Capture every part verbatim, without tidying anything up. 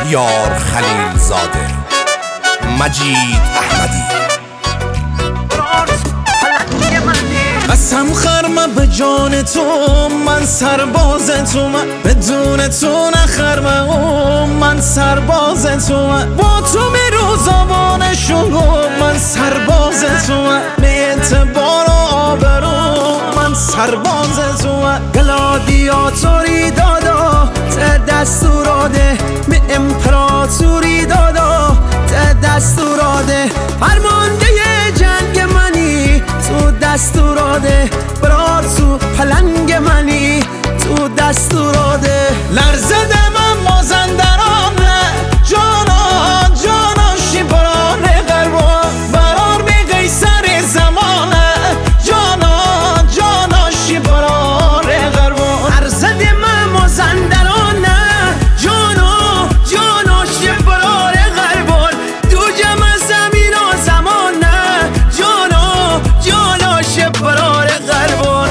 یار خلیل زاده، مجید احمدی. قسم خرمه به جان تو، من سرباز تو، من بدون تو نخرمه او، من سرباز تو، من با تو می روزابان شو، من سرباز تو، من به اعتبار و آبرو، من سرباز تو، من گلادیاتوری دادا ته دستوراده، به امپراتوری دادا ته دستوراده، فرمانده جنگ منی تو دستوراده، برار تو پلنگ منی تو دستوراده. لرزده من مازندرانه، جانا جانا شیبرانه غربا، برار بی قیصر زمانه، جانا جانا شیبرانه غربا. لرزده من مازندرانه، جانا جانا شیبرانه غربا، دو جمع زمین و زمانه، جانا جانا شیبرانه غربا.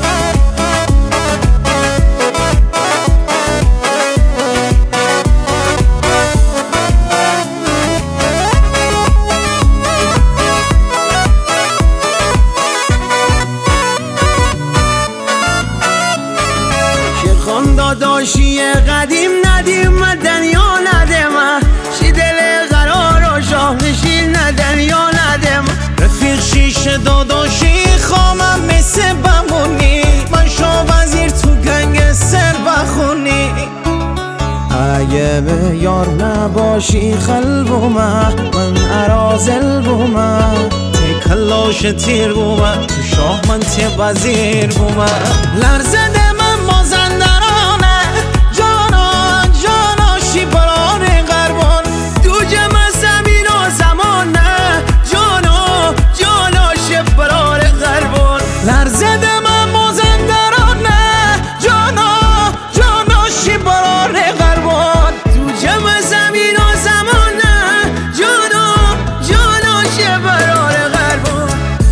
خان داداشی قدیم ندیم مدن یا ندم، شی دل قرار و شاه نشین ندن یا ندم. رفیق شیش داداشی خامم مثل بمونی، من شاه وزیر تو گنگ سر بخونی. اگه به یار نباشی خل بومه، من ارازل بومه، تی کلاش تیر بومه، تو شاه من تی وزیر بومه. لرزده من مازندرانه، جانا جانا شیبران غربان، دو جمع زمین و زمانه، جانا جانا شیبران غربان. لرزده من مازندرانه، جانا جانا شیبران غربان، دو جمع زمین و زمانه، جانا جانا شیبران غربان.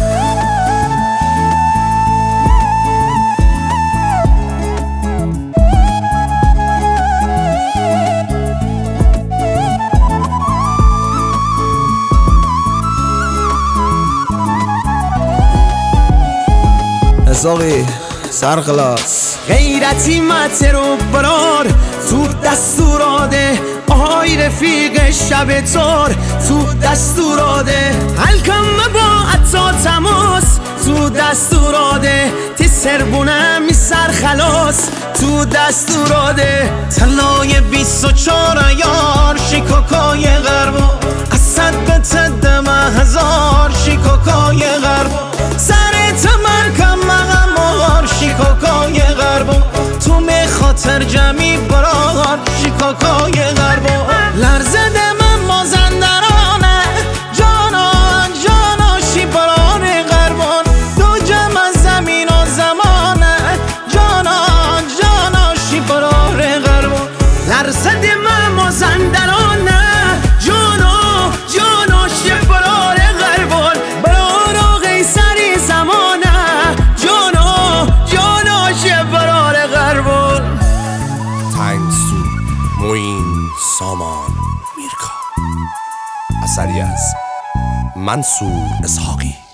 حسابی سرخلاص غیرتی مترو برار تو دستوراده، آهای رفیق شب تار تو دستوراده، حلکم با عطا تماس تو دستوراده، تی سربونه می سرخلاص تو دستوراده. طلای بیست و چار یار شیکاکای غربا، از صد به تدم هزار شیکاکای غربا، سر تمن کم مغمار شیکاکای غربا، تو می خاطر جمعی برار شیکاکای غربا. لرزده من مازندرانه، جانا جانا شیبران غربان، دو جمع زمین و زمانه، جانا جانا شیبران غربان. لرزده من مازندرانه، جانا جانا شیبران غربان، برار قیصری زمانه، جانا جانا شیبران غربان. تنگسو موین سامان میرکا، اثری از منصور اسحاقی.